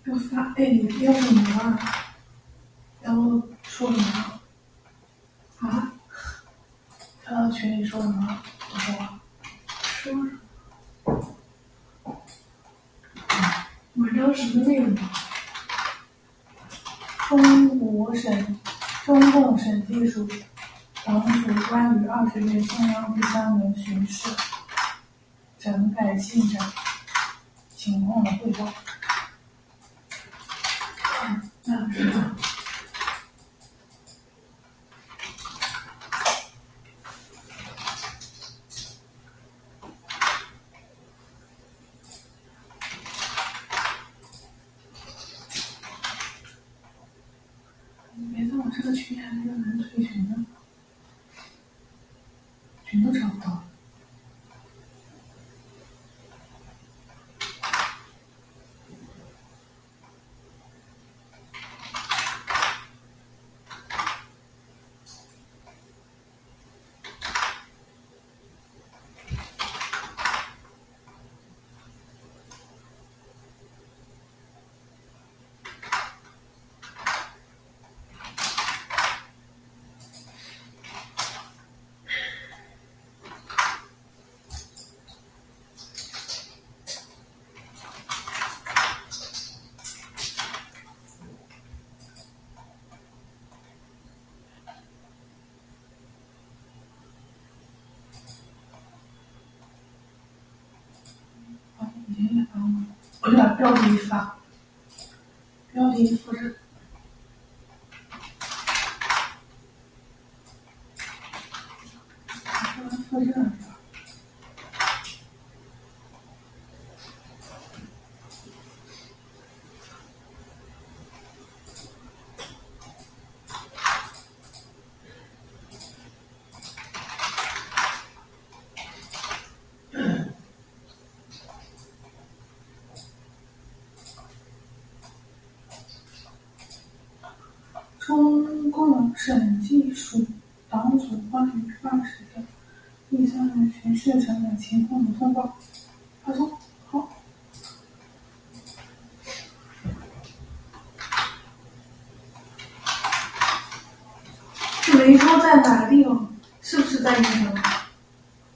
要发，哎，你要什么啊？要说什么啊？发到群里说什么？我说什么？文章什么内容？中共审计署党组关于20届中央第3轮巡视整改进展情况的汇报。那是吧？别在我这个群还没有人退群呢，群都找不到。我就把标题一发，标题复制，复制了。中共审计署党组关于20届第3轮巡视整改情况的通报。发送。好。这梅州在哪个地